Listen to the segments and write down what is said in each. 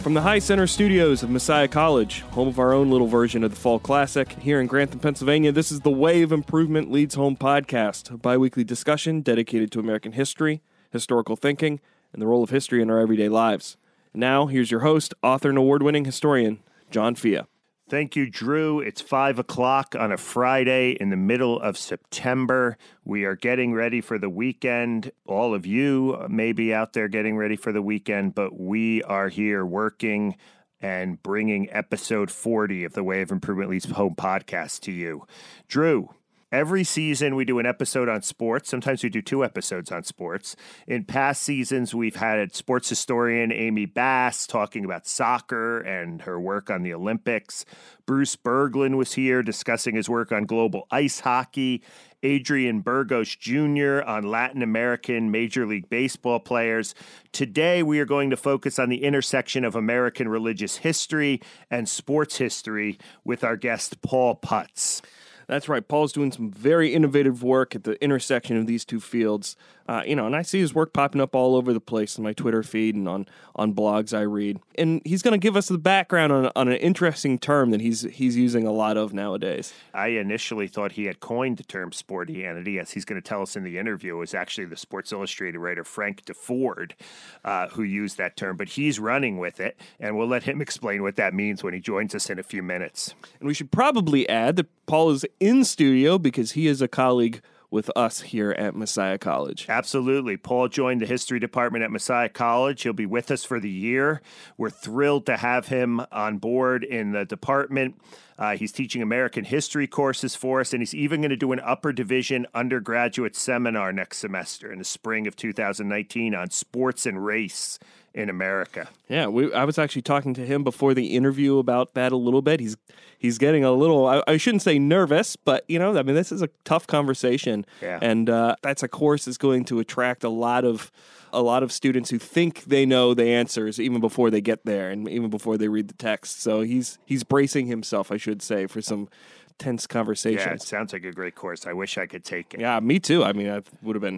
From the High Center studios of Messiah College, home of our own little version of the Fall Classic, here in Grantham, Pennsylvania, this is the Way of Improvement Leads Home podcast, a bi-weekly discussion dedicated to American history, historical thinking, and the role of history in our everyday lives. And now, here's your host, author and award-winning historian, John Fia. Thank you, Drew. It's 5 o'clock on a Friday in the middle of September. We are getting ready for the weekend. All of you may be out there getting ready for the weekend, but we are here working and bringing episode 40 of the Way of Improvement Leads Home podcast to you. Drew, every season we do an episode on sports. Sometimes we do 2 episodes on sports. In past seasons, we've had sports historian Amy Bass talking about soccer and her work on the Olympics. Bruce Berglund was here discussing his work on global ice hockey. Adrian Burgos Jr. on Latin American Major League Baseball players. Today, we are going to focus on the intersection of American religious history and sports history with our guest, Paul Putz. That's right. Paul's doing some very innovative work at the intersection of these two fields. And I see his work popping up all over the place in my Twitter feed and on blogs I read. And he's going to give us the background on an interesting term that he's using a lot of nowadays. I initially thought he had coined the term sportianity, as he's going to tell us in the interview. It was actually the Sports Illustrated writer Frank DeFord who used that term, but he's running with it, and we'll let him explain what that means when he joins us in a few minutes. And we should probably add that Paul is in studio because he is a colleague with us here at Messiah College. Absolutely. Paul joined the history department at Messiah College. He'll be with us for the year. We're thrilled to have him on board in the department. He's teaching American history courses for us, and he's even going to do an upper division undergraduate seminar next semester in the spring of 2019 on sports and race in America. Yeah, I was actually talking to him before the interview about that a little bit. He's getting a little, I shouldn't say nervous, but, this is a tough conversation. Yeah. And that's a course that's going to attract a lot of students who think they know the answers even before they get there and even before they read the text. So he's bracing himself, I should say, for some tense conversations. Yeah, it sounds like a great course. I wish I could take it. Yeah, me too. I would have been...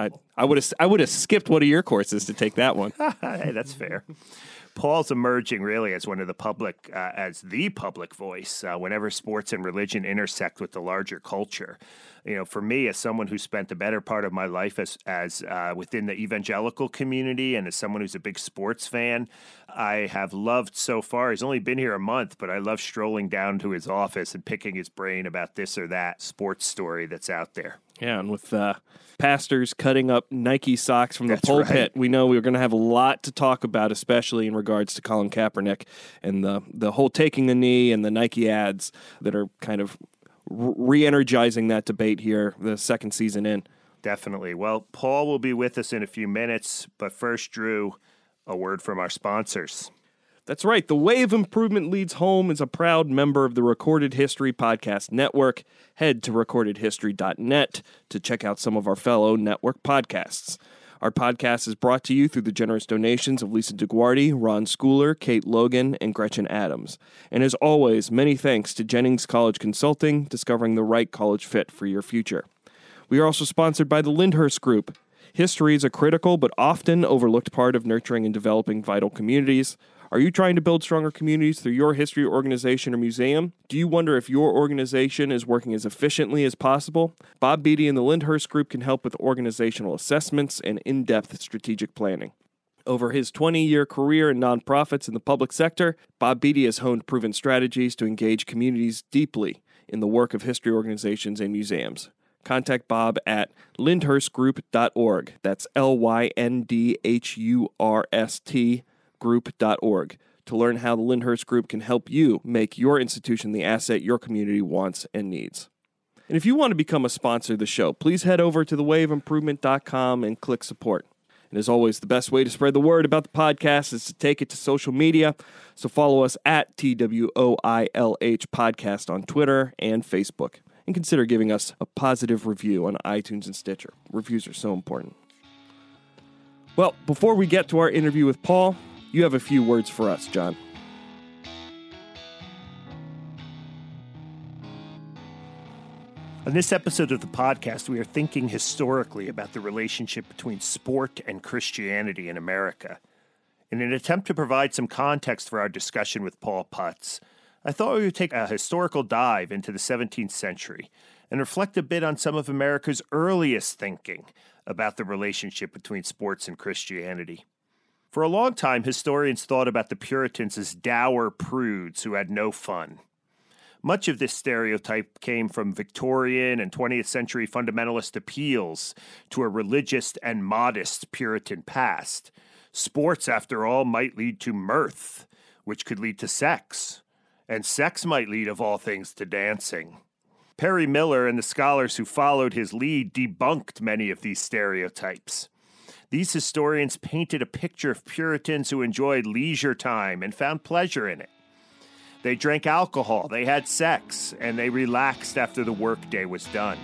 I would have skipped one of your courses to take that one. Hey, that's fair. Paul's emerging really as one of the public, as the public voice whenever sports and religion intersect with the larger culture. For me, as someone who spent the better part of my life as within the evangelical community and as someone who's a big sports fan, I have loved so far. He's only been here a month, but I love strolling down to his office and picking his brain about this or that sports story that's out there. Yeah, and with pastors cutting up Nike socks from the That's pulpit, right. We know we're going to have a lot to talk about, especially in regards to Colin Kaepernick and the whole taking the knee and the Nike ads that are kind of re-energizing that debate here the second season in. Definitely. Well, Paul will be with us in a few minutes, but first, Drew, a word from our sponsors. That's right. The Way of Improvement Leads Home is a proud member of the Recorded History Podcast Network. Head to recordedhistory.net to check out some of our fellow network podcasts. Our podcast is brought to you through the generous donations of Lisa DeGuardi, Ron Schooler, Kate Logan, and Gretchen Adams. And as always, many thanks to Jennings College Consulting, discovering the right college fit for your future. We are also sponsored by the Lyndhurst Group. History is a critical but often overlooked part of nurturing and developing vital communities. Are you trying to build stronger communities through your history organization or museum? Do you wonder if your organization is working as efficiently as possible? Bob Beatty and the Lyndhurst Group can help with organizational assessments and in-depth strategic planning. Over his 20-year career in nonprofits in the public sector, Bob Beatty has honed proven strategies to engage communities deeply in the work of history organizations and museums. Contact Bob at lyndhurstgroup.org. That's LYNDHURST group.org to learn how the Lyndhurst Group can help you make your institution the asset your community wants and needs. And if you want to become a sponsor of the show, please head over to thewayofImprovement.com and click support. And as always, the best way to spread the word about the podcast is to take it to social media. So follow us at TWOILH Podcast on Twitter and Facebook. And consider giving us a positive review on iTunes and Stitcher. Reviews are so important. Well, before we get to our interview with Paul, you have a few words for us, John. On this episode of the podcast, we are thinking historically about the relationship between sport and Christianity in America. In an attempt to provide some context for our discussion with Paul Putz, I thought we would take a historical dive into the 17th century and reflect a bit on some of America's earliest thinking about the relationship between sports and Christianity. For a long time, historians thought about the Puritans as dour prudes who had no fun. Much of this stereotype came from Victorian and 20th century fundamentalist appeals to a religious and modest Puritan past. Sports, after all, might lead to mirth, which could lead to sex, and sex might lead, of all things, to dancing. Perry Miller and the scholars who followed his lead debunked many of these stereotypes. These historians painted a picture of Puritans who enjoyed leisure time and found pleasure in it. They drank alcohol, they had sex, and they relaxed after the workday was done.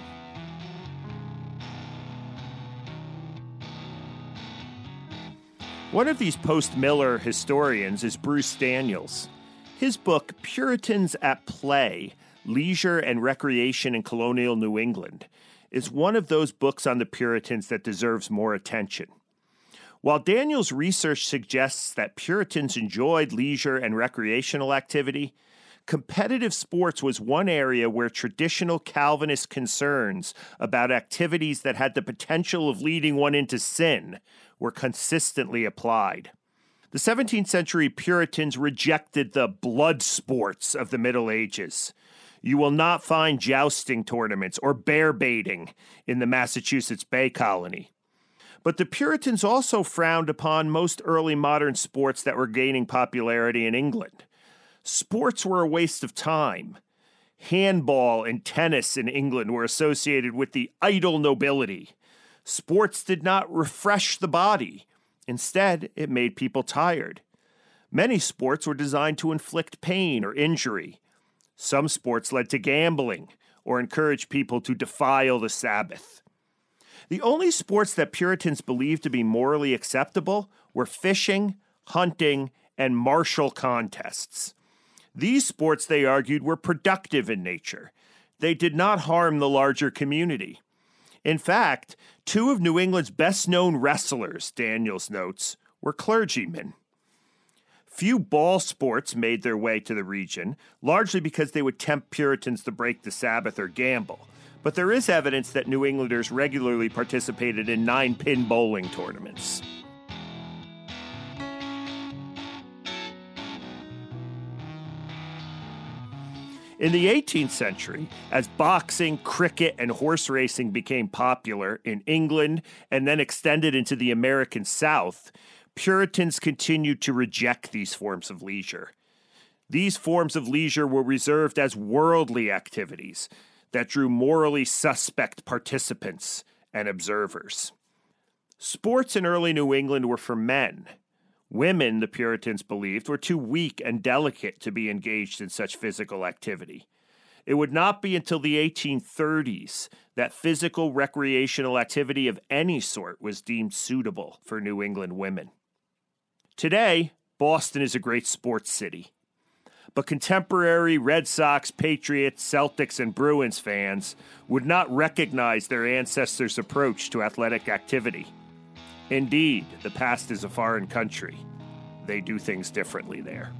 One of these post-Miller historians is Bruce Daniels. His book, Puritans at Play, Leisure and Recreation in Colonial New England, is one of those books on the Puritans that deserves more attention. While Daniels' research suggests that Puritans enjoyed leisure and recreational activity, competitive sports was one area where traditional Calvinist concerns about activities that had the potential of leading one into sin were consistently applied. The 17th century Puritans rejected the blood sports of the Middle Ages. You will not find jousting tournaments or bear baiting in the Massachusetts Bay Colony. But the Puritans also frowned upon most early modern sports that were gaining popularity in England. Sports were a waste of time. Handball and tennis in England were associated with the idle nobility. Sports did not refresh the body. Instead, it made people tired. Many sports were designed to inflict pain or injury. Some sports led to gambling or encouraged people to defile the Sabbath. The only sports that Puritans believed to be morally acceptable were fishing, hunting, and martial contests. These sports, they argued, were productive in nature. They did not harm the larger community. In fact, two of New England's best-known wrestlers, Daniels notes, were clergymen. Few ball sports made their way to the region, largely because they would tempt Puritans to break the Sabbath or gamble. But there is evidence that New Englanders regularly participated in 9-pin bowling tournaments. In the 18th century, as boxing, cricket, and horse racing became popular in England and then extended into the American South, Puritans continued to reject these forms of leisure. These forms of leisure were reserved as worldly activities that drew morally suspect participants and observers. Sports in early New England were for men. Women, the Puritans believed, were too weak and delicate to be engaged in such physical activity. It would not be until the 1830s that physical recreational activity of any sort was deemed suitable for New England women. Today, Boston is a great sports city. But contemporary Red Sox, Patriots, Celtics, and Bruins fans would not recognize their ancestors' approach to athletic activity. Indeed, the past is a foreign country. They do things differently there.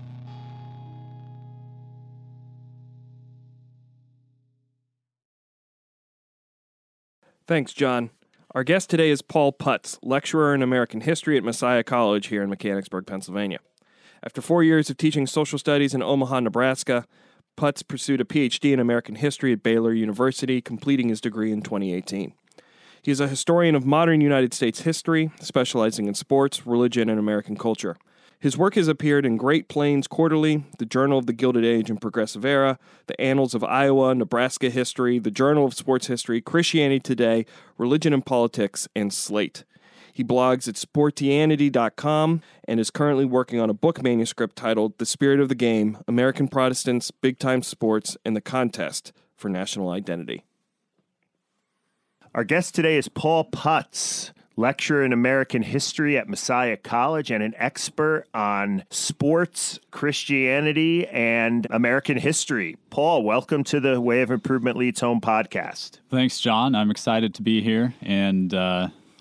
Thanks, John. Our guest today is Paul Putz, lecturer in American history at Messiah College here in Mechanicsburg, Pennsylvania. After 4 years of teaching social studies in Omaha, Nebraska, Putz pursued a PhD in American history at Baylor University, completing his degree in 2018. He is a historian of modern United States history, specializing in sports, religion, and American culture. His work has appeared in Great Plains Quarterly, the Journal of the Gilded Age and Progressive Era, the Annals of Iowa, Nebraska History, the Journal of Sports History, Christianity Today, Religion and Politics, and Slate. He blogs at sportianity.com and is currently working on a book manuscript titled The Spirit of the Game, American Protestants, Big-Time Sports, and the Contest for National Identity. Our guest today is Paul Putz, lecturer in American history at Messiah College and an expert on sports, Christianity, and American history. Paul, welcome to the Way of Improvement Leads Home podcast. Thanks, John. I'm excited to be here, and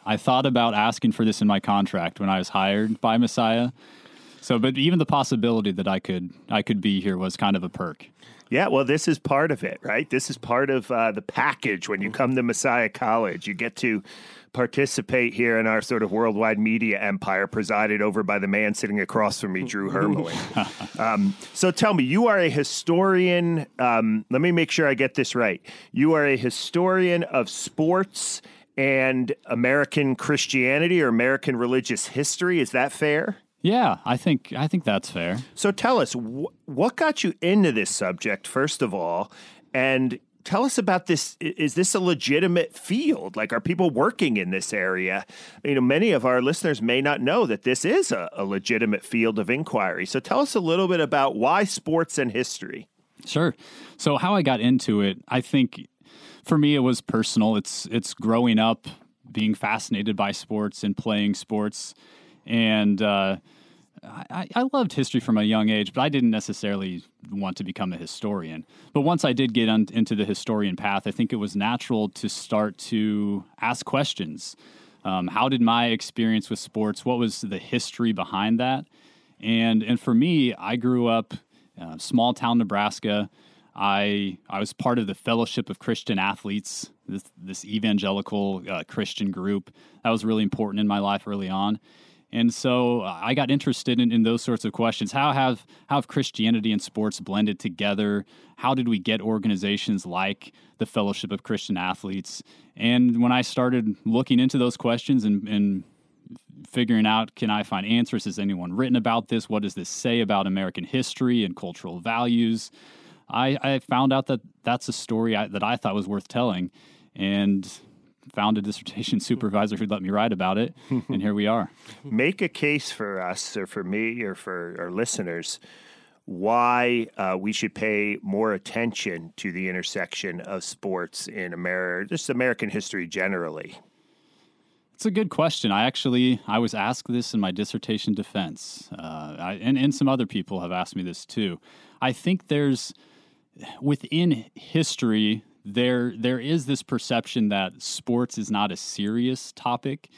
I thought about asking for this in my contract when I was hired by Messiah. So, but even the possibility that I could be here was kind of a perk. Yeah, well, this is part of it, right? This is part of the package. When you come to Messiah College, you get to participate here in our sort of worldwide media empire presided over by the man sitting across from me, Drew Hermelin. So tell me, you are a historian. Let me make sure I get this right. You are a historian of sports and American Christianity or American religious history. Is that fair? Yeah, I think that's fair. So tell us, what got you into this subject, first of all, and tell us about this. Is this a legitimate field? Like, are people working in this area? You know, many of our listeners may not know that this is a legitimate field of inquiry. So tell us a little bit about why sports and history. Sure. So how I got into it, I think for me it was personal. It's growing up being fascinated by sports and playing sports. And I loved history from a young age, but I didn't necessarily want to become a historian. But once I did get into the historian path, I think it was natural to start to ask questions. How did my experience with sports, what was the history behind that? And for me, I grew up small town Nebraska. I was part of the Fellowship of Christian Athletes, this evangelical Christian group. That was really important in my life early on. And so I got interested in those sorts of questions. How have Christianity and sports blended together? How did we get organizations like the Fellowship of Christian Athletes? And when I started looking into those questions and figuring out, can I find answers? Has anyone written about this? What does this say about American history and cultural values? I found out that that's a story that I thought was worth telling, and found a dissertation supervisor who'd let me write about it, and here we are. Make a case for us, or for me, or for our listeners, why we should pay more attention to the intersection of sports in America, just American history generally. It's a good question. I was asked this in my dissertation defense, and some other people have asked me this too. I think within history, there is this perception that sports is not a serious topic.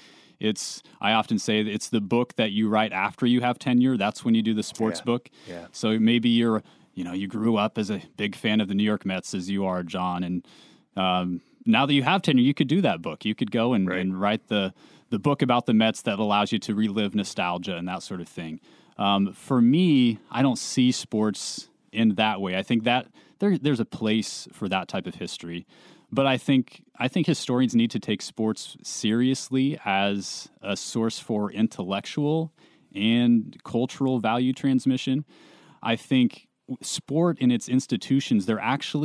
I often say it's the book that you write after you have tenure. That's when you do the sports book. Yeah. So maybe you grew up as a big fan of the New York Mets as you are, John, and now that you have tenure, you could do that book. You could go and write the book about the Mets that allows you to relive nostalgia and that sort of thing. For me, I don't see sports in that way. I think that there's a place for that type of history, but I think historians need to take sports seriously as a source for intellectual and cultural value transmission. I think sport and its institutions, they're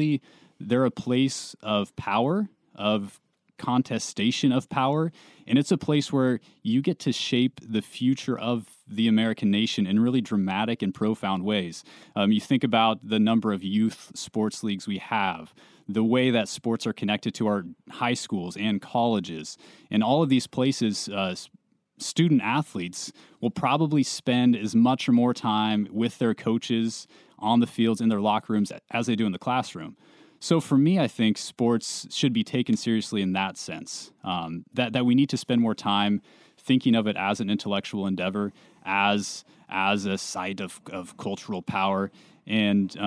a place of power, of contestation of power, and it's a place where you get to shape the future of the American nation in really dramatic and profound ways. You think about the number of youth sports leagues we have, the way that sports are connected to our high schools and colleges, and all of these places, student athletes will probably spend as much or more time with their coaches on the fields, in their locker rooms, as they do in the classroom. So for me, I think sports should be taken seriously in that sense, that we need to spend more time thinking of it as an intellectual endeavor, as a site of cultural power. And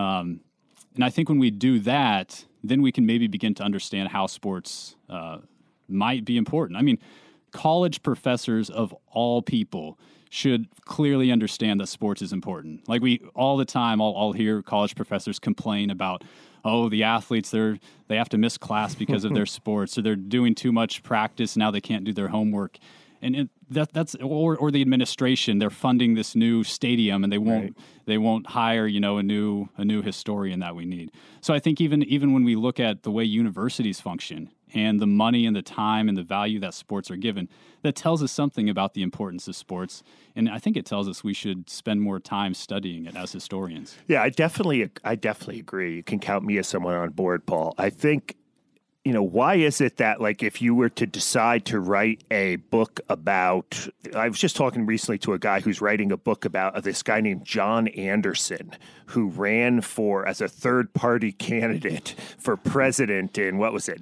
I think when we do that, then we can maybe begin to understand how sports might be important. I mean, college professors of all people should clearly understand that sports is important. Like all the time, I'll hear college professors complain about, the athletes, they have to miss class because of their sports, or they're doing too much practice, now they can't do their homework. And that's the administration, they're funding this new stadium, and they won't hire a new historian that we need. So I think even when we look at the way universities function and the money and the time and the value that sports are given, that tells us something about the importance of sports. And I think it tells us we should spend more time studying it as historians. Yeah, I definitely agree. You can count me as someone on board, Paul. I think why is it that, like, if you were to decide to write a book about, I was just talking recently to a guy who's writing a book about this guy named John Anderson, who ran as a third-party candidate for president in,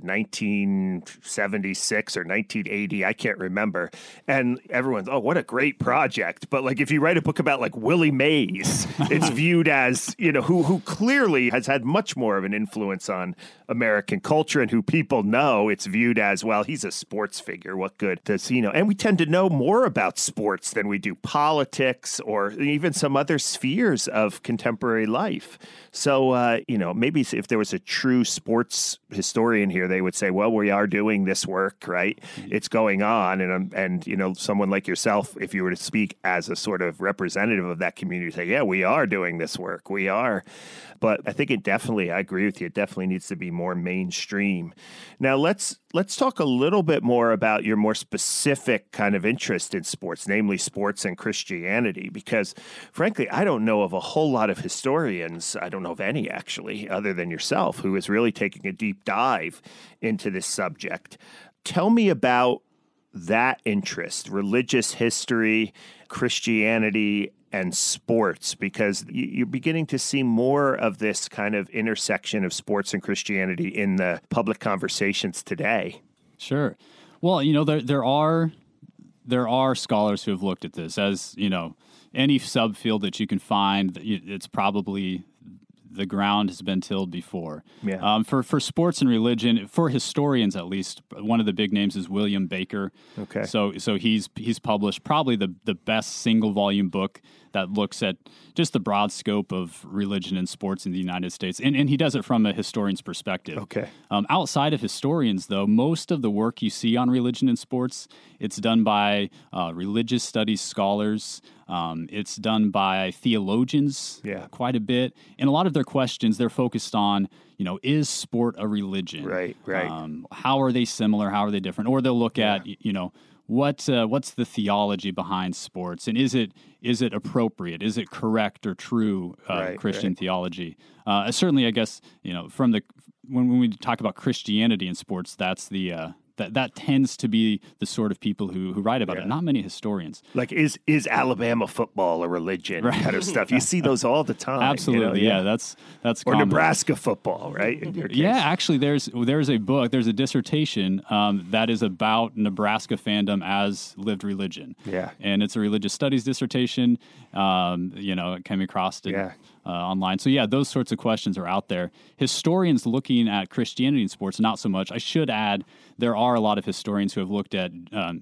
1976 or 1980? I can't remember. And everyone's, oh, what a great project. But, like, if you write a book about, like, Willie Mays, it's viewed as, who clearly has had much more of an influence on American culture and who people know, it's viewed as, well, he's a sports figure. What good does he know? And we tend to know more about sports than we do politics or even some other spheres of contemporary life. So, maybe if there was a true sports historian here, they would say, well, we are doing this work, right? It's going on. And someone like yourself, if you were to speak as a sort of representative of that community, say, yeah, we are doing this work. We are. But I think I agree with you, it definitely needs to be more mainstream. Now, let's talk a little bit more about your more specific kind of interest in sports, namely sports and Christianity, because frankly, I don't know of a whole lot of historians, I don't know of any actually, other than yourself, who is really taking a deep dive into this subject. Tell me about that interest, religious history, Christianity, and sports, because you're beginning to see more of this kind of intersection of sports and Christianity in the public conversations today. Sure. Well, there are scholars who have looked at this as, any subfield that you can find. It's probably the ground has been tilled before. Yeah. For sports and religion, for historians at least, one of the big names is William Baker. Okay. So he's published probably the best single volume book that looks at just the broad scope of religion and sports in the United States, and he does it from a historian's perspective. Okay. Outside of historians, though, most of the work you see on religion and sports, it's done by religious studies scholars. It's done by theologians quite a bit. And a lot of their questions, they're focused on, is sport a religion? Right. How are they similar? How are they different? Or they'll look at, what's the theology behind sports, and is it appropriate? Is it correct or true Christian theology? Certainly, I guess when we talk about Christianity in sports, that's the that tends to be the sort of people who write about it. Not many historians. Like, is Alabama football a religion? Kind of stuff. You see those all the time. Absolutely, that's or common. Nebraska football, right? In your case. Yeah, actually, there's a book, there's a dissertation that is about Nebraska fandom as lived religion. Yeah, and it's a religious studies dissertation. It came across it. Online. So those sorts of questions are out there. Historians looking at Christianity in sports, not so much. I should add, there are a lot of historians who have looked at the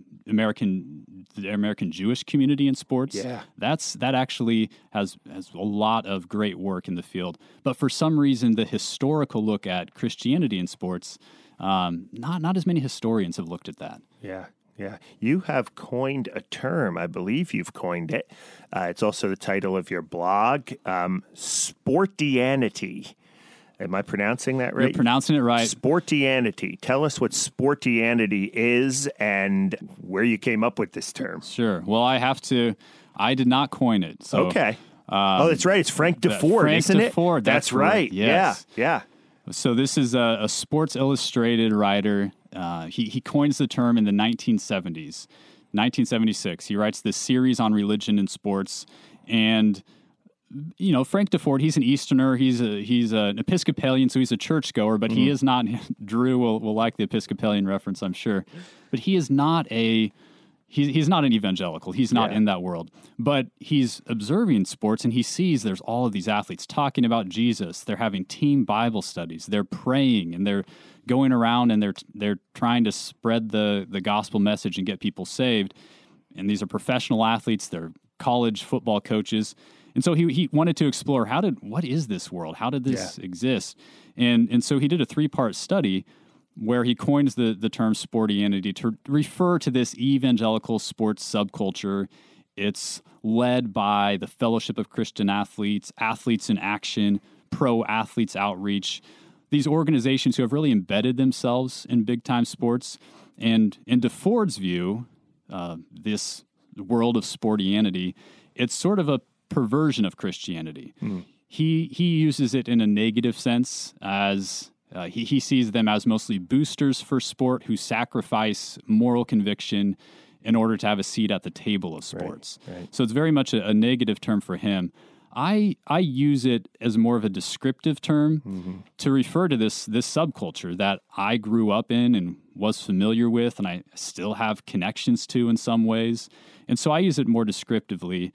American Jewish community in sports. Yeah. That actually has a lot of great work in the field. But for some reason, the historical look at Christianity in sports, not as many historians have looked at that. Yeah. Yeah, you have coined a term. I believe you've coined it. It's also the title of your blog, Sportianity. Am I pronouncing that right? You're pronouncing it right. Sportianity. Tell us what Sportianity is and where you came up with this term. Sure. Well, I did not coin it. So, okay. That's right. It's Frank DeFord, isn't it? Frank DeFord. That's right. Yes. Yeah. So this is a Sports Illustrated writer. He coins the term in the 1970s, 1976. He writes this series on religion and sports, and Frank DeFord, he's an Easterner. He's an Episcopalian, so he's a churchgoer, but he is not. Drew will like the Episcopalian reference, I'm sure, but he is not He's not an evangelical. He's not in that world. But he's observing sports, and he sees there's all of these athletes talking about Jesus. They're having team Bible studies. They're praying, and they're going around, and they're trying to spread the gospel message and get people saved. And these are professional athletes. They're college football coaches. And so he wanted to explore what is this world? How did this exist? And so he did a 3-part study where he coins the term sportianity to refer to this evangelical sports subculture. It's led by the Fellowship of Christian Athletes, Athletes in Action, Pro Athletes Outreach, these organizations who have really embedded themselves in big-time sports. And in DeFord's view, this world of sportianity, it's sort of a perversion of Christianity. He uses it in a negative sense as He sees them as mostly boosters for sport who sacrifice moral conviction in order to have a seat at the table of sports. Right. So it's very much a negative term for him. I use it as more of a descriptive term to refer to this subculture that I grew up in and was familiar with, and I still have connections to in some ways. And so I use it more descriptively.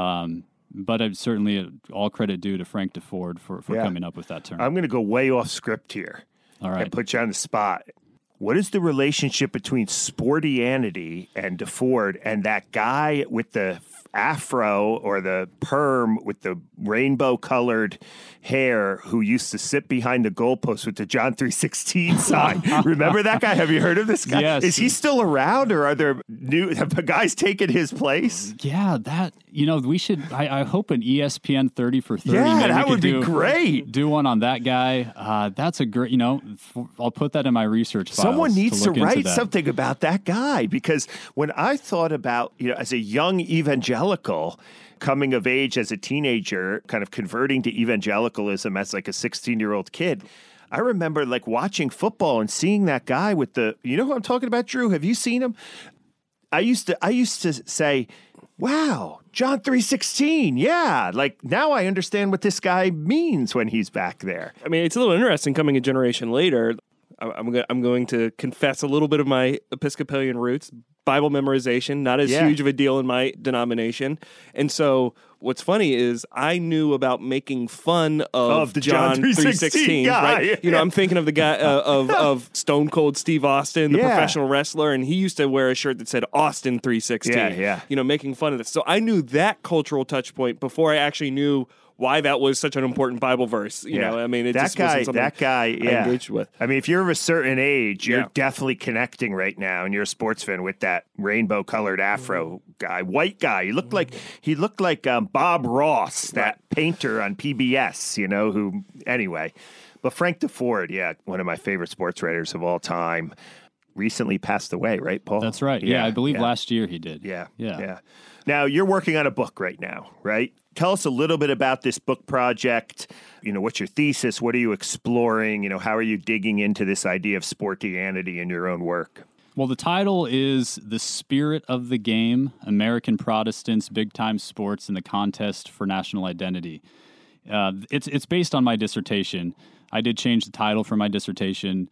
But I'd certainly all credit due to Frank DeFord for coming up with that term. I'm going to go way off script here. All right. And put you on the spot. What is the relationship between Sportianity and DeFord and that guy with the afro or the perm with the rainbow-colored hair who used to sit behind the goalpost with the John 3:16 sign? Remember that guy? Have you heard of this guy? Yes. Is he still around, or are there have the guys taken his place? Yeah, we should. I hope an ESPN 30 for 30. Yeah, maybe that we would could be great. Do one on that guy. That's a great. I'll put that in my research files. Someone needs to look into write that. something about that guy, because when I thought about, as a young evangelical coming of age as a teenager, kind of converting to evangelicalism as like a 16-year-old kid, I remember like watching football and seeing that guy with you know who I'm talking about, Drew? Have you seen him? I used to say, wow, John 3:16. Yeah. Like now I understand what this guy means when he's back there. I mean, it's a little interesting coming a generation later. I'm going to confess a little bit of my Episcopalian roots. Bible memorization, not as huge of a deal in my denomination. And so what's funny is I knew about making fun of the John 3:16 guy. right? Yeah. I'm thinking of the guy of Stone Cold Steve Austin, the professional wrestler, and he used to wear a shirt that said Austin 3:16. Yeah. Making fun of this. So I knew that cultural touch point before I actually knew why that was such an important Bible verse. You know, I mean, it just wasn't something I engaged with. I mean, if you're of a certain age, you're definitely connecting right now, and you're a sports fan with that rainbow-colored afro guy, white guy. He looked like Bob Ross, that painter on PBS. Anyway. But Frank DeFord, one of my favorite sports writers of all time, recently passed away, right, Paul? That's right. Yeah, I believe last year he did. Yeah. Now, you're working on a book right now, right? Tell us a little bit about this book project. What's your thesis? What are you exploring? How are you digging into this idea of Sportianity in your own work? Well, the title is The Spirit of the Game, American Protestants, Big-Time Sports, and the Contest for National Identity. It's based on my dissertation. I did change the title for my dissertation.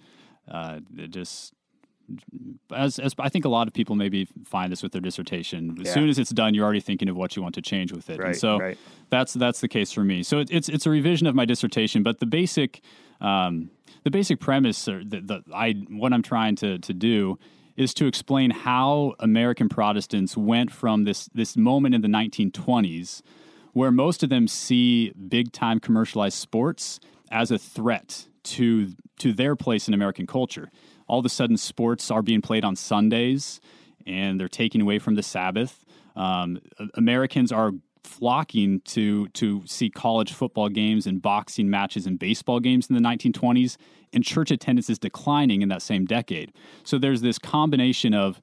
As I think a lot of people maybe find this with their dissertation. As soon as it's done, you're already thinking of what you want to change with it. Right, and so that's the case for me. So it's a revision of my dissertation, but the basic premise, or what I'm trying to do, is to explain how American Protestants went from this moment in the 1920s, where most of them see big time commercialized sports as a threat to their place in American culture. All of a sudden, sports are being played on Sundays, and they're taken away from the Sabbath. Americans are flocking to see college football games and boxing matches and baseball games in the 1920s, and church attendance is declining in that same decade. So there's this combination of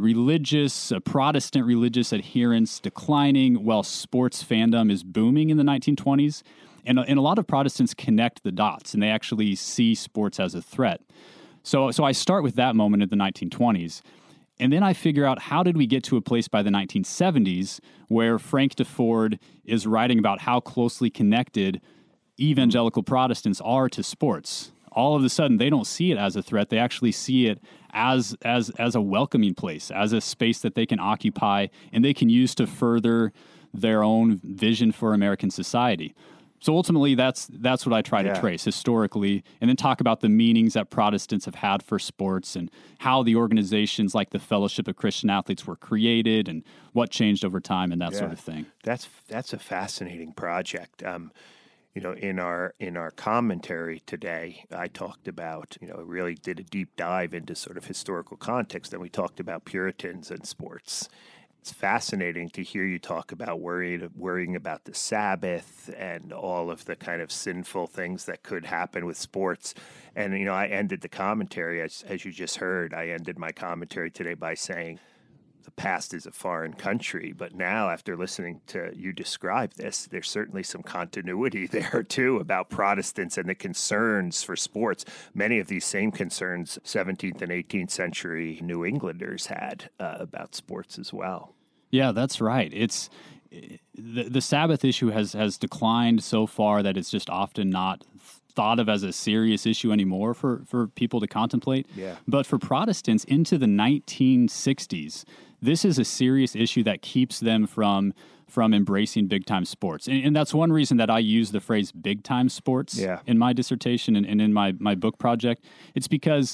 Protestant religious adherence declining while sports fandom is booming in the 1920s. And a lot of Protestants connect the dots, and they actually see sports as a threat. So I start with that moment in the 1920s, and then I figure out how did we get to a place by the 1970s where Frank DeFord is writing about how closely connected evangelical Protestants are to sports. All of a sudden, they don't see it as a threat. They actually see it as a welcoming place, as a space that they can occupy and they can use to further their own vision for American society. So ultimately, that's what I try to trace historically, and then talk about the meanings that Protestants have had for sports and how the organizations like the Fellowship of Christian Athletes were created and what changed over time and that sort of thing. That's a fascinating project. In our commentary today, I talked about, really did a deep dive into sort of historical context, and we talked about Puritans and sports. It's fascinating to hear you talk about worrying about the Sabbath and all of the kind of sinful things that could happen with sports. And, I ended the commentary, as you just heard, I ended my commentary today by saying, the past is a foreign country. But now, after listening to you describe this, there's certainly some continuity there, too, about Protestants and the concerns for sports. Many of these same concerns 17th and 18th century New Englanders had about sports as well. Yeah, that's right. It's the Sabbath issue has declined so far that it's just often not thought of as a serious issue anymore for people to contemplate. Yeah. But for Protestants into the 1960s, this is a serious issue that keeps them from embracing big-time sports. And that's one reason that I use the phrase big-time sports in my dissertation and in my book project. It's because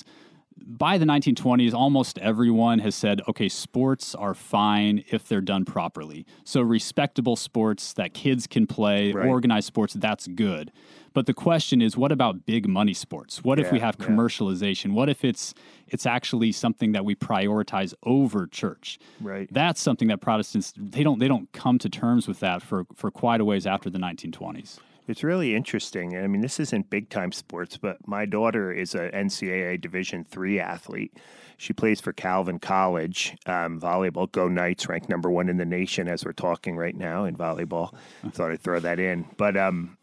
by the 1920s, almost everyone has said, okay, sports are fine if they're done properly. So respectable sports that kids can play, organized sports, that's good. But the question is, what about big money sports? What if we have commercialization? What if it's actually something that we prioritize over church? Right. That's something that Protestants, they don't come to terms with that for quite a ways after the 1920s. It's really interesting. I mean, this isn't big-time sports, but my daughter is a NCAA Division III athlete. She plays for Calvin College, volleyball. Go Knights, ranked number 1 in the nation as we're talking right now in volleyball. Thought I'd throw that in. But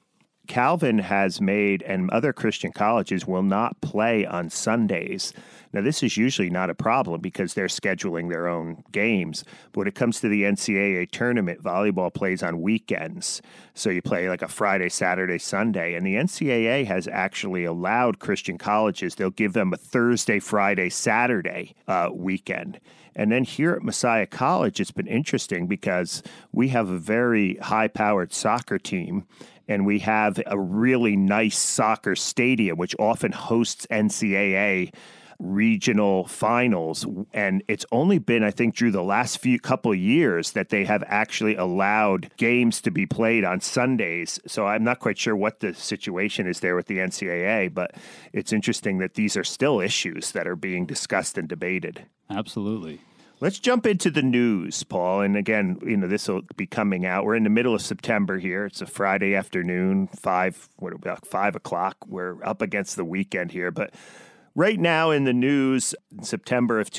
Calvin has made, and other Christian colleges will not play on Sundays. Now, this is usually not a problem because they're scheduling their own games. But when it comes to the NCAA tournament, volleyball plays on weekends. So you play like a Friday, Saturday, Sunday. And the NCAA has actually allowed Christian colleges, they'll give them a Thursday, Friday, Saturday weekend. And then here at Messiah College, it's been interesting because we have a very high-powered soccer team, and we have a really nice soccer stadium, which often hosts NCAA regional finals. And it's only been, I think, Drew, the last couple of years that they have actually allowed games to be played on Sundays. So I'm not quite sure what the situation is there with the NCAA, but it's interesting that these are still issues that are being discussed and debated. Absolutely. Let's jump into the news, Paul. And again, this will be coming out. We're in the middle of September here. It's a Friday afternoon, 5 o'clock. We're up against the weekend here. But right now in the news, in September of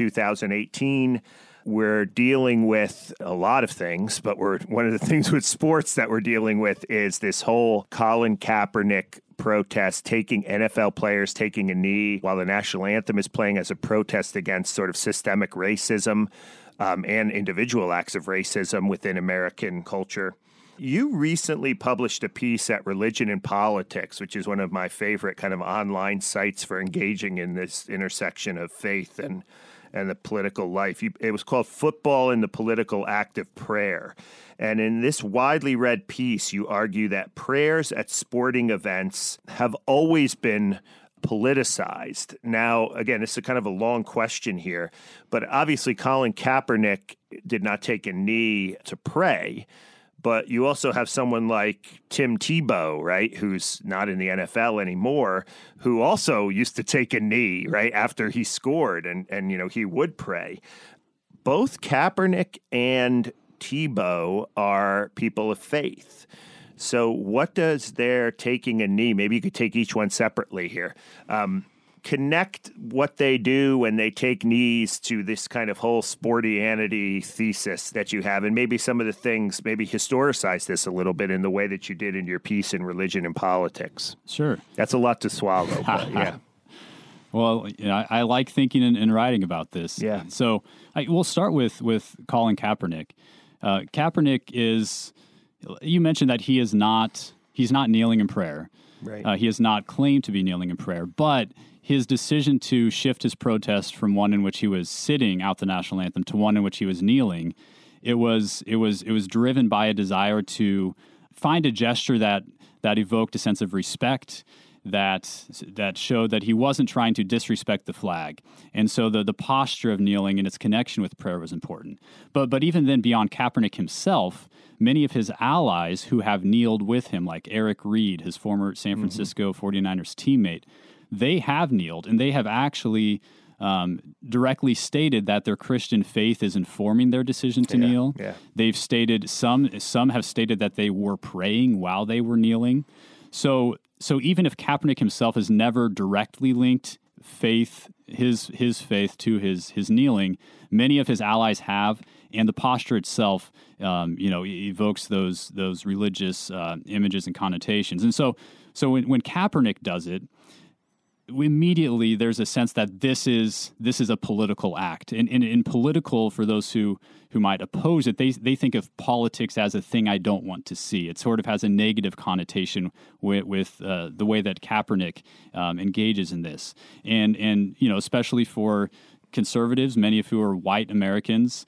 2018, we're dealing with a lot of things, but one of the things with sports that we're dealing with is this whole Colin Kaepernick protest, NFL players taking a knee while the national anthem is playing as a protest against sort of systemic racism and individual acts of racism within American culture. You recently published a piece at Religion and Politics, which is one of my favorite kind of online sites for engaging in this intersection of faith and the political life. It was called Football and the Political Act of Prayer. And in this widely read piece, you argue that prayers at sporting events have always been politicized. Now, again, this is kind of a long question here, but obviously Colin Kaepernick did not take a knee to pray. But you also have someone like Tim Tebow, right, who's not in the NFL anymore, who also used to take a knee, right, after he scored, and he would pray. Both Kaepernick and Tebow are people of faith. So what does their taking a knee, maybe you could take each one separately here, connect what they do when they take knees to this kind of whole sportianity thesis that you have, and maybe some of the things, maybe historicize this a little bit in the way that you did in your piece in Religion and Politics. Sure. That's a lot to swallow, but yeah. Well, I like thinking and writing about this. Yeah. So we'll start with Colin Kaepernick. Kaepernick is, you mentioned that he's not kneeling in prayer. Right. He has not claimed to be kneeling in prayer, but his decision to shift his protest from one in which he was sitting out the national anthem to one in which he was kneeling, it was driven by a desire to find a gesture that evoked a sense of respect, that showed that he wasn't trying to disrespect the flag. And so the posture of kneeling and its connection with prayer was important. But even then, beyond Kaepernick himself, many of his allies who have kneeled with him, like Eric Reed, his former San Francisco 49ers teammate, they have kneeled, and they have actually directly stated that their Christian faith is informing their decision to kneel. Yeah. They've stated, some have stated that they were praying while they were kneeling. So even if Kaepernick himself has never directly linked faith his faith to his kneeling. Many of his allies have, and the posture itself, evokes those religious images and connotations. And so when Kaepernick does it, immediately there's a sense that this is a political act. And in political, for those who might oppose it, they think of politics as a thing I don't want to see. It sort of has a negative connotation with the way that Kaepernick engages in this. And especially for conservatives, many of who are white Americans,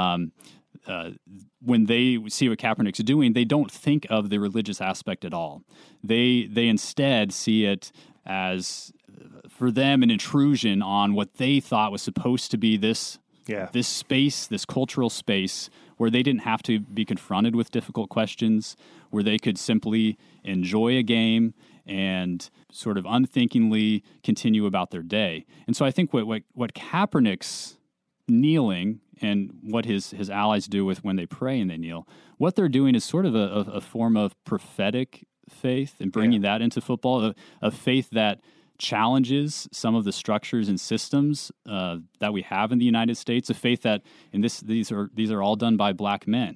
when they see what Kaepernick's doing, they don't think of the religious aspect at all. They instead see it as, for them, an intrusion on what they thought was supposed to be this space, this cultural space, where they didn't have to be confronted with difficult questions, where they could simply enjoy a game and sort of unthinkingly continue about their day. And so I think what Kaepernick's kneeling and what his allies do with when they pray and they kneel, what they're doing is sort of a form of prophetic faith and bringing that into football, a faith that challenges some of the structures and systems that we have in the United States, a faith that, and these are all done by black men.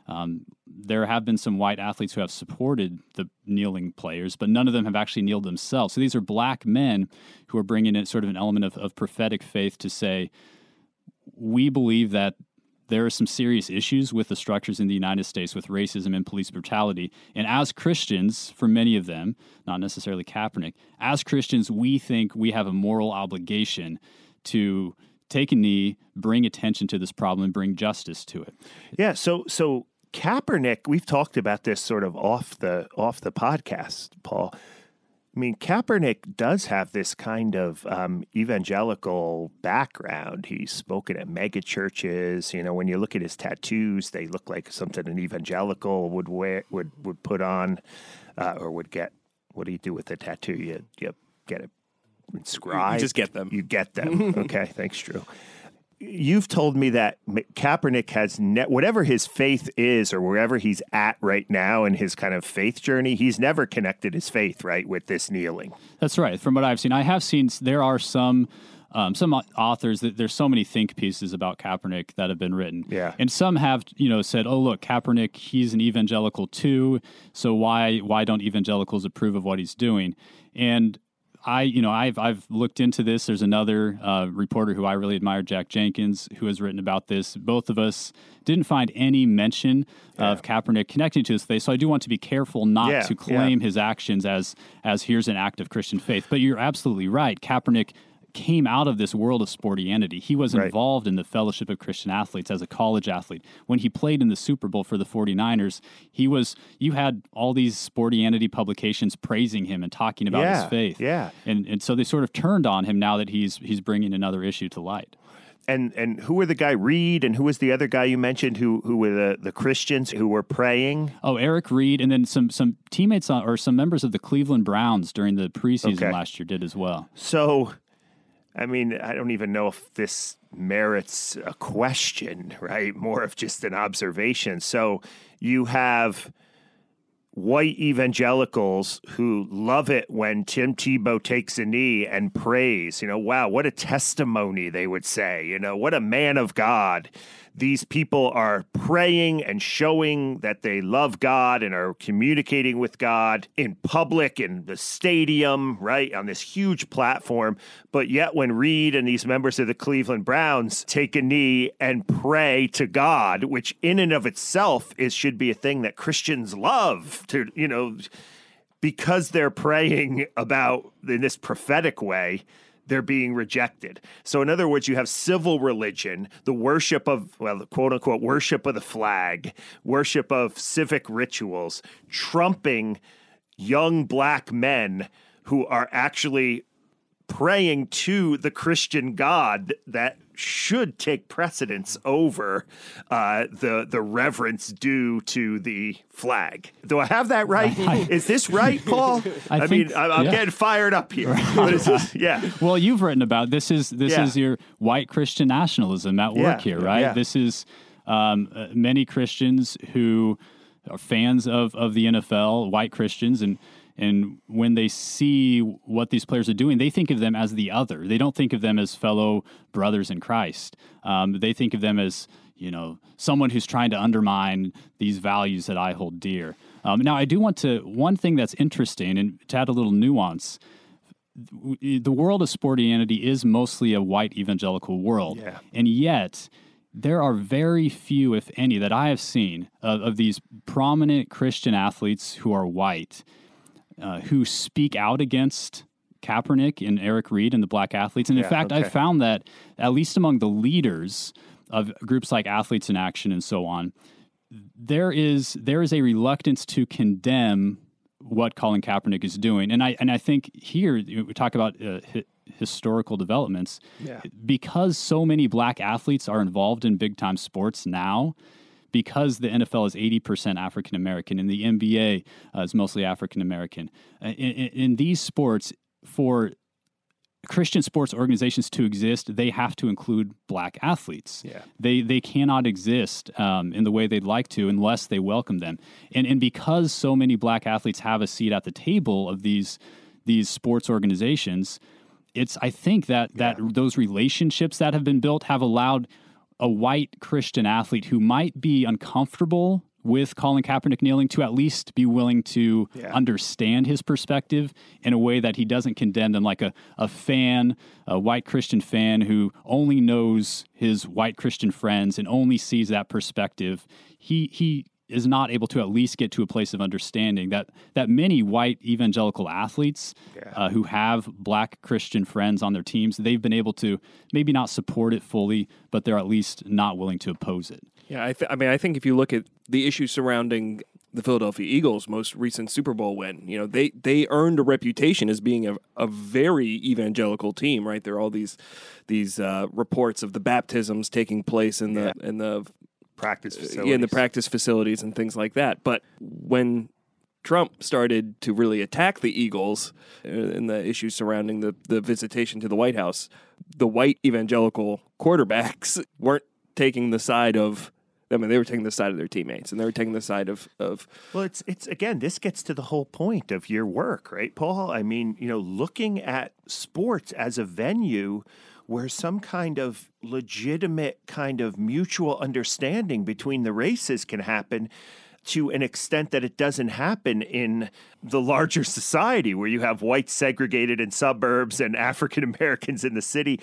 There have been some white athletes who have supported the kneeling players, but none of them have actually kneeled themselves. So these are black men who are bringing in sort of an element of prophetic faith to say, we believe that there are some serious issues with the structures in the United States with racism and police brutality. And as Christians, for many of them, not necessarily Kaepernick, as Christians, we think we have a moral obligation to take a knee, bring attention to this problem, and bring justice to it. Yeah, so Kaepernick, we've talked about this sort of off the podcast, Paul. I mean, Kaepernick does have this kind of evangelical background. He's spoken at mega churches. You know, when you look at his tattoos, they look like something an evangelical would put on or would get. What do you do with a tattoo? You get it inscribed. You just get them. You get them. Okay, thanks, Drew. You've told me that Kaepernick has whatever his faith is or wherever he's at right now in his kind of faith journey, he's never connected his faith, right, with this kneeling. That's right. From what I've seen, I have seen there are some authors that there's so many think pieces about Kaepernick that have been written. Yeah. And some have, said, oh, look, Kaepernick, he's an evangelical too. So why don't evangelicals approve of what he's doing? And I've looked into this. There's another reporter who I really admire, Jack Jenkins, who has written about this. Both of us didn't find any mention of Kaepernick connecting to his faith. So I do want to be careful not to claim his actions as here's an act of Christian faith. But you're absolutely right. Kaepernick came out of this world of sportianity. He was involved in the Fellowship of Christian Athletes as a college athlete. When he played in the Super Bowl for the 49ers, you had all these sportianity publications praising him and talking about his faith. Yeah. And so they sort of turned on him now that he's bringing another issue to light. And who were the guy, Reed, and who was the other guy you mentioned who were the Christians who were praying? Oh, Eric Reed, and then some teammates or some members of the Cleveland Browns during the preseason last year did as well. So, I mean, I don't even know if this merits a question, right? More of just an observation. So you have white evangelicals who love it when Tim Tebow takes a knee and prays. Wow, what a testimony, they would say. What a man of God. These people are praying and showing that they love God and are communicating with God in public, in the stadium, right, on this huge platform. But yet when Reed and these members of the Cleveland Browns take a knee and pray to God, which in and of itself should be a thing that Christians love to, because they're praying about in this prophetic way, they're being rejected. So in other words, you have civil religion, the worship of, the quote unquote, worship of the flag, worship of civic rituals, trumping young black men who are actually praying to the Christian God that should take precedence over the reverence due to the flag. Do I have that right? Is this right, Paul? I'm getting fired up here. Well, you've written about this is your white Christian nationalism at work here, right? Yeah. This is many Christians who are fans of the NFL, white Christians, and And when they see what these players are doing, they think of them as the other. They don't think of them as fellow brothers in Christ. They think of them as, someone who's trying to undermine these values that I hold dear. Now, I do want to, one thing that's interesting, and to add a little nuance, the world of Sportianity is mostly a white evangelical world. Yeah. And yet, there are very few, if any, that I have seen of these prominent Christian athletes who are white, who speak out against Kaepernick and Eric Reed and the black athletes. And in fact, I found that at least among the leaders of groups like Athletes in Action and so on, there is a reluctance to condemn what Colin Kaepernick is doing. And I think here we talk about historical developments. Yeah. Because so many black athletes are involved in big-time sports now, because the NFL is 80% African American and the NBA is mostly African American. In these sports, for Christian sports organizations to exist, they have to include black athletes. Yeah. They cannot exist in the way they'd like to unless they welcome them. And because so many black athletes have a seat at the table of these sports organizations, I think that those relationships that have been built have allowed a white Christian athlete who might be uncomfortable with Colin Kaepernick kneeling to at least be willing to understand his perspective in a way that he doesn't condemn them, like a white Christian fan who only knows his white Christian friends and only sees that perspective. He is not able to at least get to a place of understanding that many white evangelical athletes who have black Christian friends on their teams, they've been able to maybe not support it fully, but they're at least not willing to oppose it. Yeah, I think if you look at the issues surrounding the Philadelphia Eagles' most recent Super Bowl win, they earned a reputation as being a very evangelical team, right? There are all these reports of the baptisms taking place in the practice facilities. In the practice facilities and things like that. But when Trump started to really attack the Eagles and the issues surrounding the visitation to the White House, the white evangelical quarterbacks weren't taking the side of, they were taking the side of their teammates, and they were taking the side of. Well, it's again, this gets to the whole point of your work, right, Paul? I mean, looking at sports as a venue where some kind of legitimate kind of mutual understanding between the races can happen to an extent that it doesn't happen in the larger society where you have whites segregated in suburbs and African Americans in the city.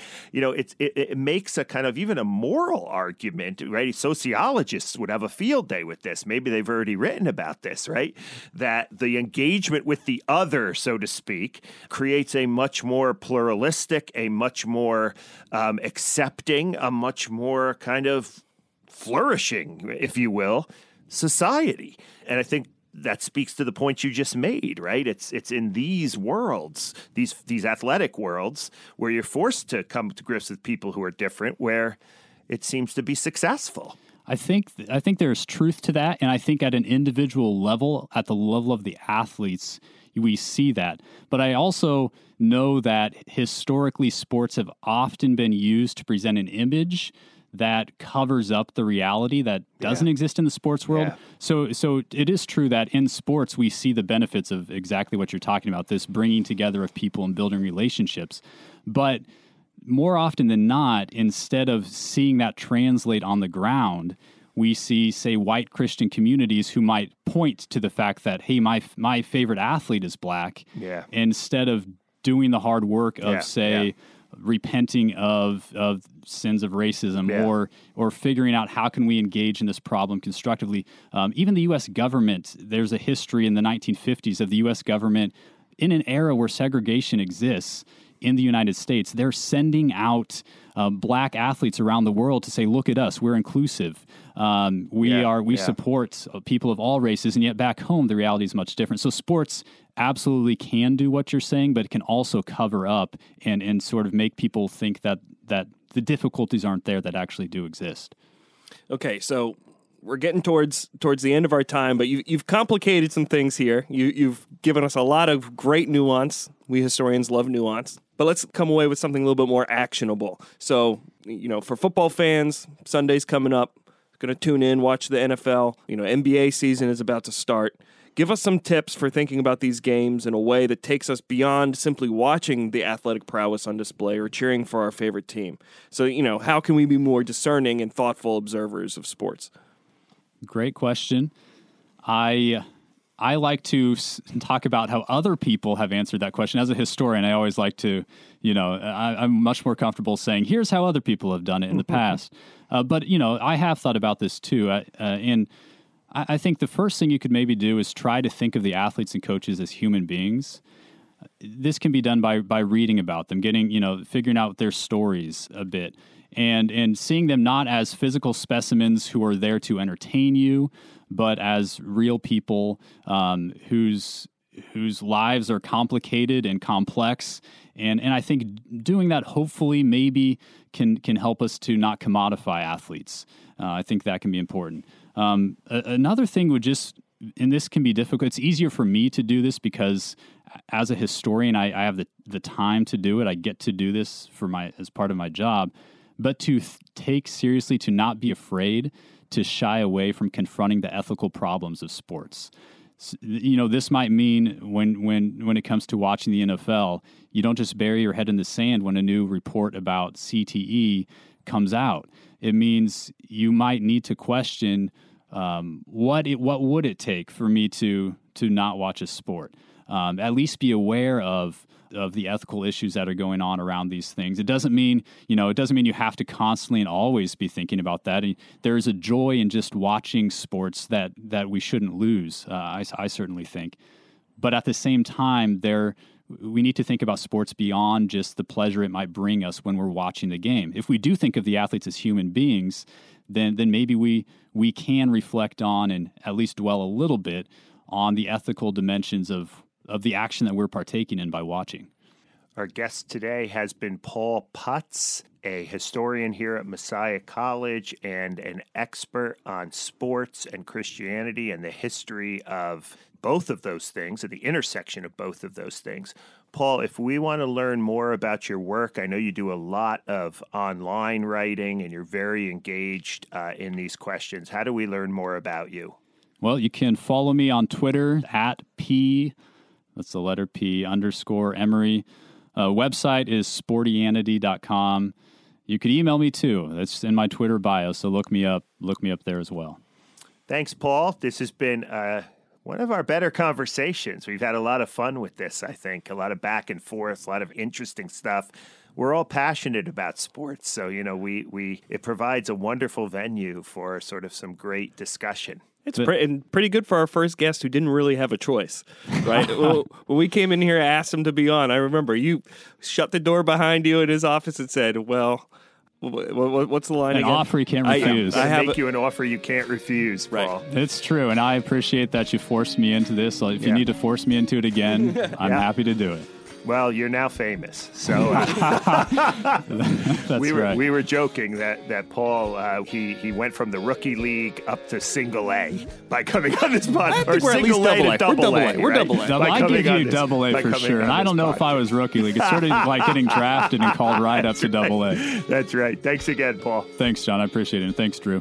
It makes a kind of even a moral argument, right? Sociologists would have a field day with this. Maybe they've already written about this, right? That the engagement with the other, so to speak, creates a much more pluralistic, a much more accepting, a much more kind of flourishing, if you will, society. And I think that speaks to the point you just made, right? It's in these worlds, these athletic worlds, where you're forced to come to grips with people who are different, where it seems to be successful. I think there's truth to that, and I think at an individual level, at the level of the athletes, we see that. But I also know that historically sports have often been used to present an image that covers up the reality that doesn't exist in the sports world. Yeah. So it is true that in sports, we see the benefits of exactly what you're talking about, this bringing together of people and building relationships. But more often than not, instead of seeing that translate on the ground, we see, say, white Christian communities who might point to the fact that, hey, my favorite athlete is black, instead of doing the hard work of, repenting of sins of racism or figuring out how can we engage in this problem constructively. Even the U.S. government, there's a history in the 1950s of the U.S. government in an era where segregation exists in the United States. They're sending out black athletes around the world to say, look at us, we're inclusive. We support people of all races, and yet back home, the reality is much different. So sports absolutely can do what you're saying, but it can also cover up and sort of make people think that the difficulties aren't there that actually do exist. Okay, so we're getting towards the end of our time, but you've complicated some things here. You've given us a lot of great nuance. We historians love nuance. But let's come away with something a little bit more actionable. So, for football fans, Sunday's coming up. Going to tune in, watch the NFL. NBA season is about to start. Give us some tips for thinking about these games in a way that takes us beyond simply watching the athletic prowess on display or cheering for our favorite team. So, how can we be more discerning and thoughtful observers of sports? Great question. I like to talk about how other people have answered that question. As a historian, I always like to, I'm much more comfortable saying, here's how other people have done it in the past. But I have thought about this too. And I think the first thing you could maybe do is try to think of the athletes and coaches as human beings. This can be done by reading about them, figuring out their stories a bit, and seeing them not as physical specimens who are there to entertain you, but as real people whose lives are complicated and complex. And I think doing that hopefully maybe can help us to not commodify athletes. I think that can be important. Another thing would just, and this can be difficult, it's easier for me to do this because as a historian, I have the time to do it. I get to do this as part of my job. But to take seriously, to not be afraid, to shy away from confronting the ethical problems of sports. This might mean when it comes to watching the NFL, you don't just bury your head in the sand when a new report about CTE comes out. It means you might need to question what would it take for me to not watch a sport. At least be aware of the ethical issues that are going on around these things. It doesn't mean you have to constantly and always be thinking about that. And there is a joy in just watching sports that we shouldn't lose. I certainly think, but at the same time, we need to think about sports beyond just the pleasure it might bring us when we're watching the game. If we do think of the athletes as human beings, then maybe we can reflect on and at least dwell a little bit on the ethical dimensions of the action that we're partaking in by watching. Our guest today has been Paul Putz, a historian here at Messiah College and an expert on sports and Christianity and the history of both of those things and the intersection of both of those things. Paul, if we want to learn more about your work, I know you do a lot of online writing and you're very engaged in these questions. How do we learn more about you? Well, you can follow me on Twitter at that's the letter P _Emery. Website is sportianity.com. You could email me too. That's in my Twitter bio, so look me up there as well. Thanks, Paul. This has been one of our better conversations. We've had a lot of fun with this, I think. A lot of back and forth, a lot of interesting stuff. We're all passionate about sports, so it provides a wonderful venue for sort of some great discussion. It's pretty good for our first guest who didn't really have a choice, right? When we came in here and asked him to be on, I remember you shut the door behind you at his office and said, well, what's the line again? An offer you can't refuse. I make you an offer you can't refuse, Paul. Right. It's true, and I appreciate that you forced me into this. So if you need to force me into it again, I'm happy to do it. Well, you're now famous, so we were joking that Paul he went from the rookie league up to single A by coming on this podcast, or single A to double A. We're double A. I give you double A for sure, and I don't know if I was rookie league. It's sort of like getting drafted and called right up to double A. That's right. Thanks again, Paul. Thanks, John. I appreciate it, and thanks, Drew.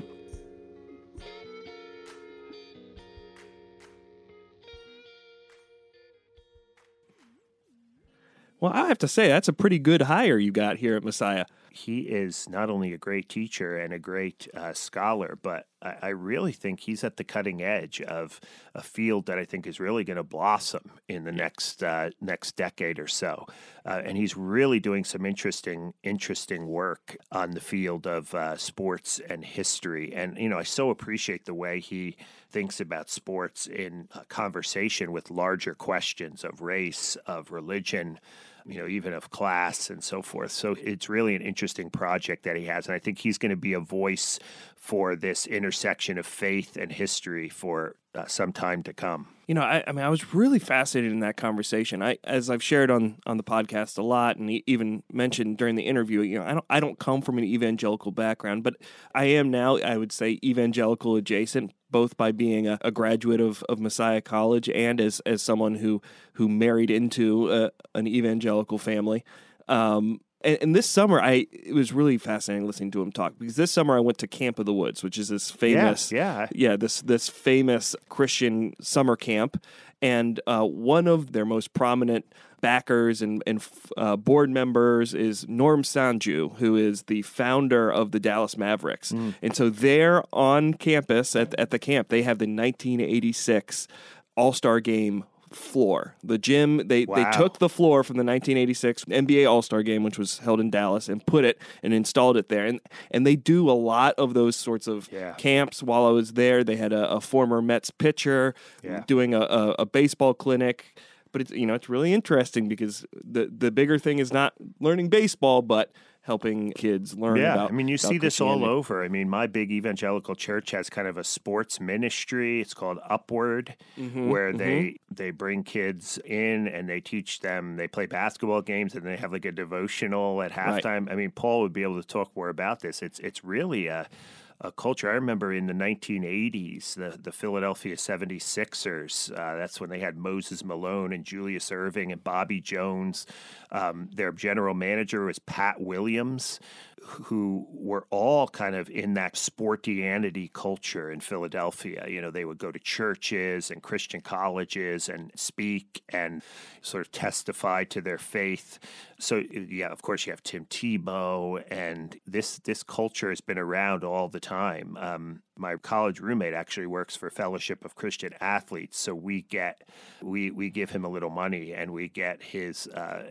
Well, I have to say, that's a pretty good hire you got here at Messiah. He is not only a great teacher and a great scholar, but I really think he's at the cutting edge of a field that I think is really going to blossom in the next decade or so. And he's really doing some interesting work on the field of sports and history. And, I so appreciate the way he thinks about sports in conversation with larger questions of race, of religion, even of class and so forth. So it's really an interesting project that he has. And I think he's going to be a voice for this intersection of faith and history for some time to come. I was really fascinated in that conversation. As I've shared on the podcast a lot, and even mentioned during the interview, I don't come from an evangelical background, but I am now, I would say, evangelical adjacent, both by being a graduate of Messiah College and as someone who married into an evangelical family. And this summer, it was really fascinating listening to him talk, because this summer I went to Camp of the Woods, which is this famous, this famous Christian summer camp, and one of their most prominent backers and board members is Norm Sanju, who is the founder of the Dallas Mavericks. And so there on campus at the camp, they have the 1986 All-Star Game floor. The gym, they took the floor from the 1986 NBA All-Star Game, which was held in Dallas, and put it and installed it there. And they do a lot of those sorts of camps. While I was there, they had a former Mets pitcher doing a baseball clinic. But it's really interesting, because the bigger thing is not learning baseball, but helping kids learn about. I mean, you see this all over. I mean, my big evangelical church has kind of a sports ministry. It's called Upward, where they bring kids in and they teach them. They play basketball games and they have like a devotional at halftime. Right. I mean, Paul would be able to talk more about this. It's really a culture. I remember in the 1980s, the Philadelphia 76ers, that's when they had Moses Malone and Julius Erving and Bobby Jones. Their general manager was Pat Williams, who were all kind of in that sportianity culture in Philadelphia. They would go to churches and Christian colleges and speak and sort of testify to their faith. So, of course, you have Tim Tebow, and this culture has been around all the time. My college roommate actually works for Fellowship of Christian Athletes, so we give him a little money, and we get his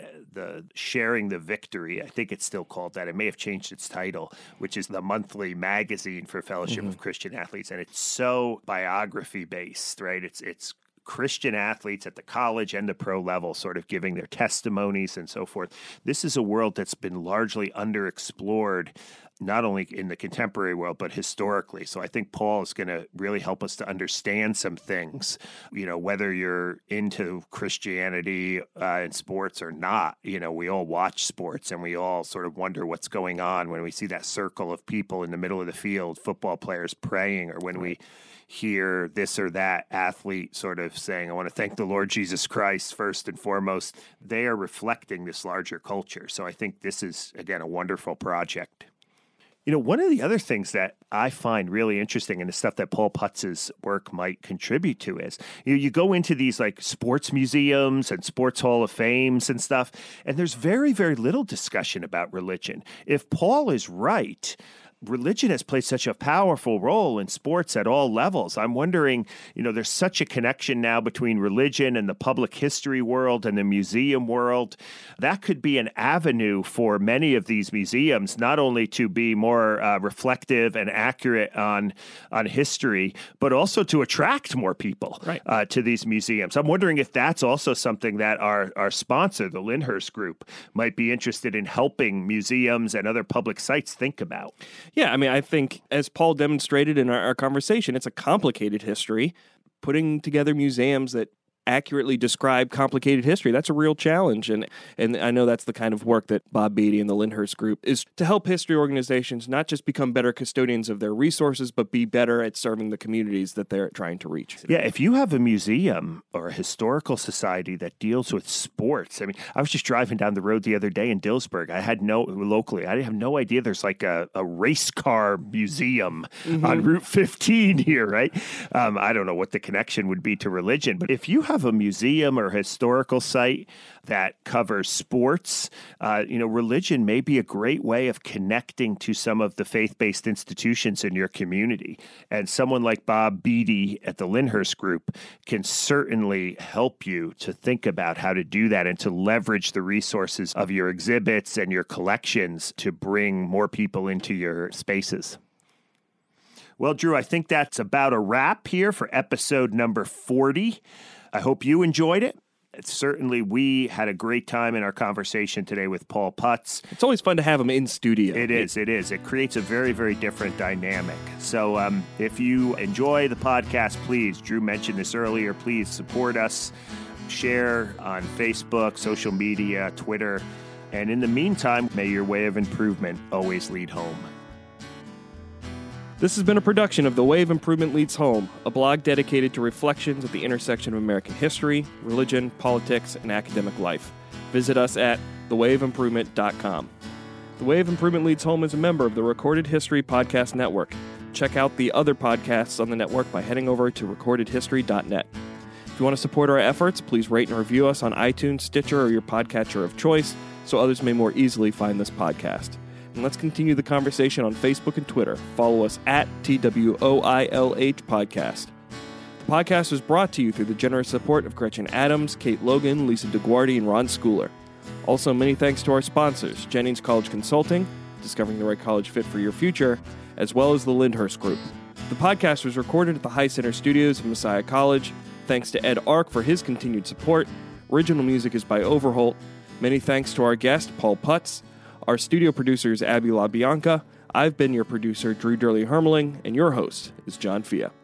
the Sharing the Victory. I think it's still called that. It may have changed its title, which is the monthly magazine for Fellowship of Christian Athletes, and it's so biography based, right? It's Christian athletes at the college and the pro level sort of giving their testimonies and so forth. This is a world that's been largely underexplored, not only in the contemporary world, but historically. So I think Paul is going to really help us to understand some things, whether you're into Christianity and sports or not. We all watch sports and we all sort of wonder what's going on when we see that circle of people in the middle of the field, football players praying, or when we hear this or that athlete sort of saying, I want to thank the Lord Jesus Christ first and foremost. They are reflecting this larger culture. So I think this is, again, a wonderful project. One of the other things that I find really interesting, and the stuff that Paul Putz's work might contribute to, is you go into these like sports museums and sports hall of fames and stuff, and there's very, very little discussion about religion. If Paul is right, religion has played such a powerful role in sports at all levels. I'm wondering, there's such a connection now between religion and the public history world and the museum world. That could be an avenue for many of these museums, not only to be more reflective and accurate on history, but also to attract more people to these museums. I'm wondering if that's also something that our sponsor, the Lyndhurst Group, might be interested in helping museums and other public sites think about. Yeah, I mean, I think, as Paul demonstrated in our conversation, it's a complicated history. Putting together museums that accurately describe complicated history, that's a real challenge. And I know that's the kind of work that Bob Beatty and the Lyndhurst Group is to help history organizations not just become better custodians of their resources, but be better at serving the communities that they're trying to reach. Yeah, if you have a museum or a historical society that deals with sports, I mean, I was just driving down the road the other day in Dillsburg. I have no idea there's like a race car museum on Route 15 here, right? I don't know what the connection would be to religion, but if you have a museum or historical site that covers sports, religion may be a great way of connecting to some of the faith-based institutions in your community. And someone like Bob Beatty at the Lyndhurst Group can certainly help you to think about how to do that and to leverage the resources of your exhibits and your collections to bring more people into your spaces. Well, Drew, I think that's about a wrap here for episode number 40. I hope you enjoyed it. Certainly, we had a great time in our conversation today with Paul Putz. It's always fun to have him in studio. It is. It creates a very, very different dynamic. So if you enjoy the podcast, please, Drew mentioned this earlier, please support us. Share on Facebook, social media, Twitter. And in the meantime, may your way of improvement always lead home. This has been a production of The Way of Improvement Leads Home, a blog dedicated to reflections at the intersection of American history, religion, politics, and academic life. Visit us at thewayofimprovement.com. The Way of Improvement Leads Home is a member of the Recorded History Podcast Network. Check out the other podcasts on the network by heading over to recordedhistory.net. If you want to support our efforts, please rate and review us on iTunes, Stitcher, or your podcatcher of choice so others may more easily find this podcast. And let's continue the conversation on Facebook and Twitter. Follow us at TWOILH Podcast. The podcast is brought to you through the generous support of Gretchen Adams, Kate Logan, Lisa DeGuardi, and Ron Schooler. Also, many thanks to our sponsors, Jennings College Consulting, discovering the right college fit for your future, as well as the Lyndhurst Group. The podcast was recorded at the High Center Studios of Messiah College. Thanks to Ed Ark for his continued support. Original music is by Overholt. Many thanks to our guest, Paul Putz. Our studio producer is Abby LaBianca. I've been your producer, Drew Durley-Hermeling, and your host is John Fia.